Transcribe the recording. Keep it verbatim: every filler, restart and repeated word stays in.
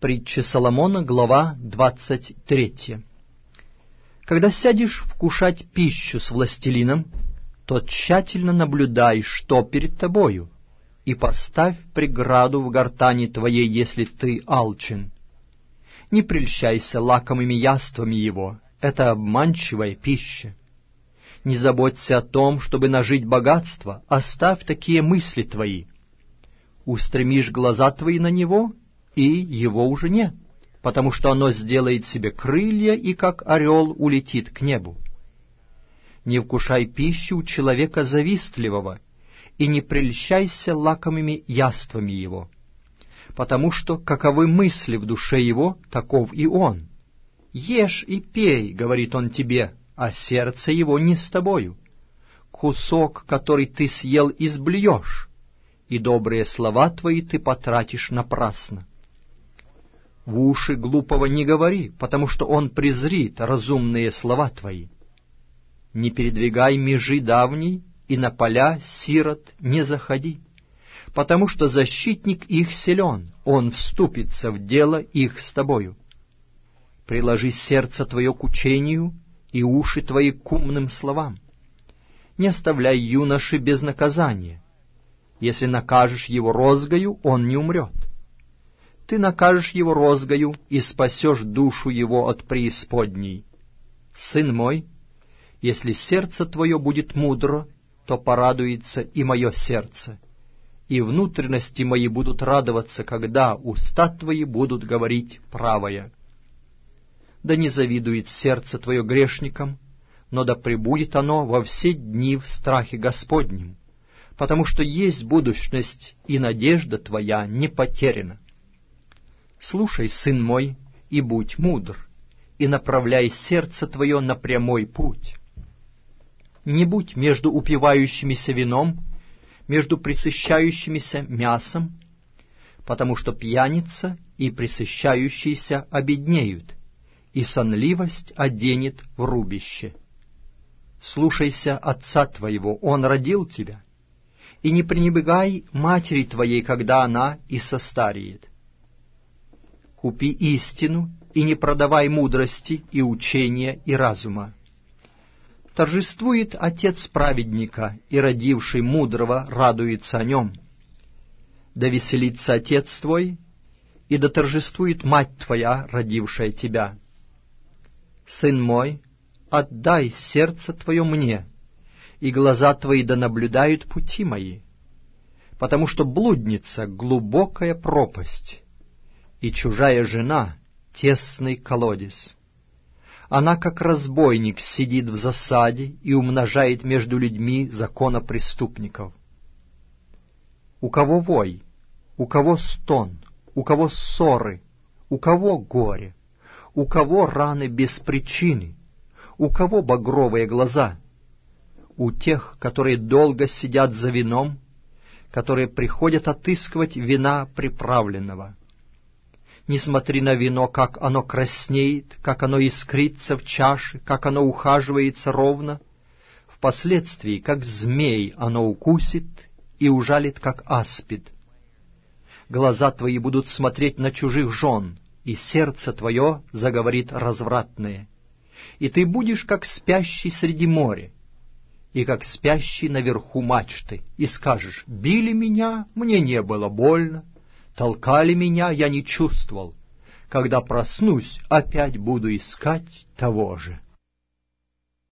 Притча Соломона, глава двадцать третья. Когда сядешь вкушать пищу с властелином, то тщательно наблюдай, что перед тобою, и поставь преграду в гортани твоей, если ты алчен. Не прельщайся лакомыми яствами его, это обманчивая пища. Не заботься о том, чтобы нажить богатство, оставь такие мысли твои. Устремишь глаза твои на него, и его уже нет, потому что оно сделает себе крылья и, как орел, улетит к небу. Не вкушай пищу у человека завистливого, и не прельщайся лакомыми яствами его, потому что каковы мысли в душе его, таков и он. Ешь и пей, говорит он тебе, а сердце его не с тобою. Кусок, который ты съел, изблюешь, и добрые слова твои ты потратишь напрасно. В уши глупого не говори, потому что он презрит разумные слова твои. Не передвигай межи давней, и на поля сирот не заходи, потому что защитник их силен, он вступится в дело их с тобою. Приложи сердце твое к учению и уши твои к умным словам. Не оставляй юноши без наказания. Если накажешь его розгою, он не умрет. Ты накажешь его розгою и спасешь душу его от преисподней. Сын мой, если сердце твое будет мудро, то порадуется и мое сердце, и внутренности мои будут радоваться, когда уста твои будут говорить правое. Да не завидует сердце твое грешникам, но да пребудет оно во все дни в страхе Господнем, потому что есть будущность, и надежда твоя не потеряна. Слушай, сын мой, и будь мудр, и направляй сердце твое на прямой путь. Не будь между упивающимися вином, между пресыщающимися мясом, потому что пьяница и пресыщающиеся обеднеют, и сонливость оденет в рубище. Слушайся отца твоего, он родил тебя, и не пренебрегай матери твоей, когда она и состареет. Купи истину, и не продавай мудрости, и учения, и разума. Торжествует отец праведника, и родивший мудрого радуется о нем. Да веселится отец твой, и да торжествует мать твоя, родившая тебя. Сын мой, отдай сердце твое мне, и глаза твои да наблюдают пути мои, потому что блудница — глубокая пропасть, и чужая жена — тесный колодец. Она, как разбойник, сидит в засаде и умножает между людьми законопреступников. У кого вой, у кого стон, у кого ссоры, у кого горе, у кого раны без причины, у кого багровые глаза? У тех, которые долго сидят за вином, которые приходят отыскивать вина приправленного. Не смотри на вино, как оно краснеет, как оно искрится в чаше, как оно ухаживается ровно. Впоследствии, как змей, оно укусит и ужалит, как аспид. Глаза твои будут смотреть на чужих жен, и сердце твое заговорит развратное. И ты будешь, как спящий среди моря, и как спящий наверху мачты, и скажешь: «Били меня, мне не было больно, толкали меня, я не чувствовал. Когда проснусь, опять буду искать того же».